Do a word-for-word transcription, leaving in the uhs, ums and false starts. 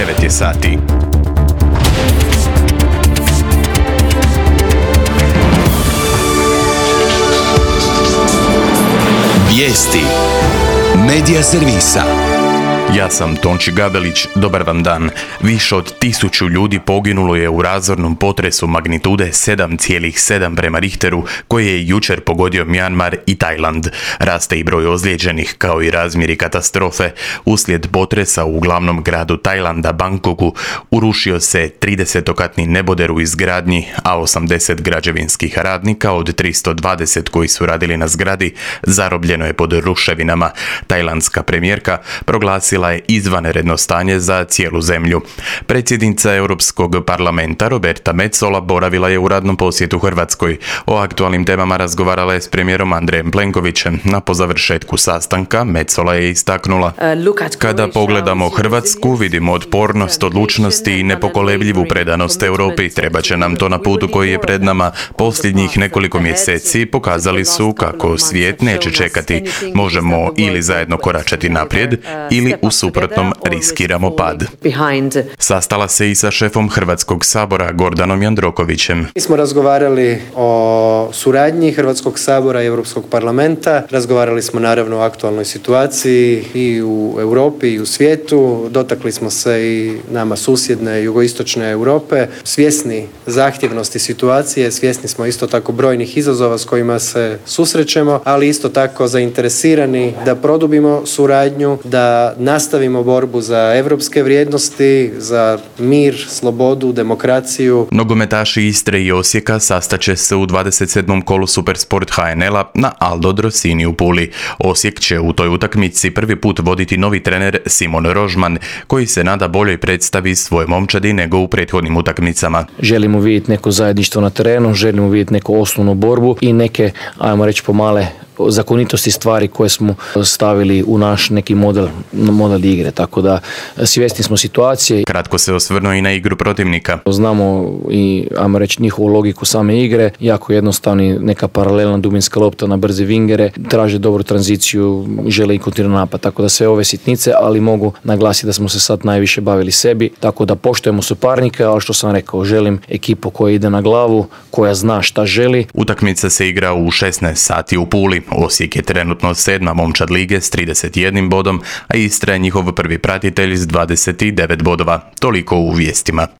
devet je sati. Vijesti Medija servisa. Ja sam Tonči Gabelić, dobar vam dan. Više od tisuću ljudi poginulo je u razornom potresu magnitude sedam zarez sedam prema Richteru, koji je jučer pogodio Mjanmar i Tajland. Raste i broj ozlijeđenih, kao i razmjeri katastrofe. Uslijed potresa u glavnom gradu Tajlanda, Bangkoku, urušio se tridesetokatni neboder u izgradnji, a osamdeset građevinskih radnika od tristo dvadeset koji su radili na zgradi zarobljeno je pod ruševinama. Tajlandska premijerka proglasila je izvanredno stanje za cijelu zemlju. Predsjednica Europskog parlamenta Roberta Metsola boravila je u radnom posjetu Hrvatskoj. O aktualnim temama razgovarala je s premijerom Andrejem Plenkovićem. Na po završetku sastanka Metsola je istaknula: kada pogledamo Hrvatsku, vidimo otpornost, odlučnost i nepokolebljivu predanost Europi. Treba će nam to na putu koji je pred nama. Posljednjih nekoliko mjeseci pokazali su kako svijet neće čekati. Možemo ili zajedno koračati naprijed ili u suprotnom riskiramo pad. Sastala se i sa šefom Hrvatskog sabora Gordanom Jandrokovićem. Mi smo razgovarali o suradnji Hrvatskog sabora i Europskog parlamenta. Razgovarali smo naravno o aktualnoj situaciji i u Europi i u svijetu. Dotakli smo se i nama susjedne jugoistočne Europe. Svjesni zahtjevnosti situacije, svjesni smo isto tako brojnih izazova s kojima se susrećemo, ali isto tako zainteresirani da produbimo suradnju, da nastavimo borbu za europske vrijednosti, za mir, slobodu, demokraciju. Nogometaši Istre i Osijeka sastaće se u dvadeset sedmom kolu Supersport H N L-a na Aldo Drosini u Puli. Osijek će u toj utakmici prvi put voditi novi trener Simon Rožman, koji se nada boljoj predstavi svoje momčadi nego u prethodnim utakmicama. Želimo vidjeti neko zajedništvo na terenu, želimo vidjeti neku osnovnu borbu i neke, ajmo reći, pomale zakonitosti stvari koje smo stavili u naš neki model, model igre, tako da svjesni smo situacije. Kratko se osvrnuo i na igru protivnika. Znamo i, ajmo reći, njihovu logiku same igre, jako jednostavni, neka paralelna dubinska lopta na brze vingere, traže dobru tranziciju, žele i kontinuirani napad, tako da sve ove sitnice, ali mogu naglasiti da smo se sad najviše bavili sebi, tako da poštujemo suparnike, ali što sam rekao, želim ekipu koja ide na glavu, koja zna šta želi. Utakmica se igra u šesnaest sati u Puli. Osijek je trenutno sedma momčad lige s trideset jednim bodom, a Istra je njihov prvi pratitelj s dvadeset devet bodova. Toliko u vijestima.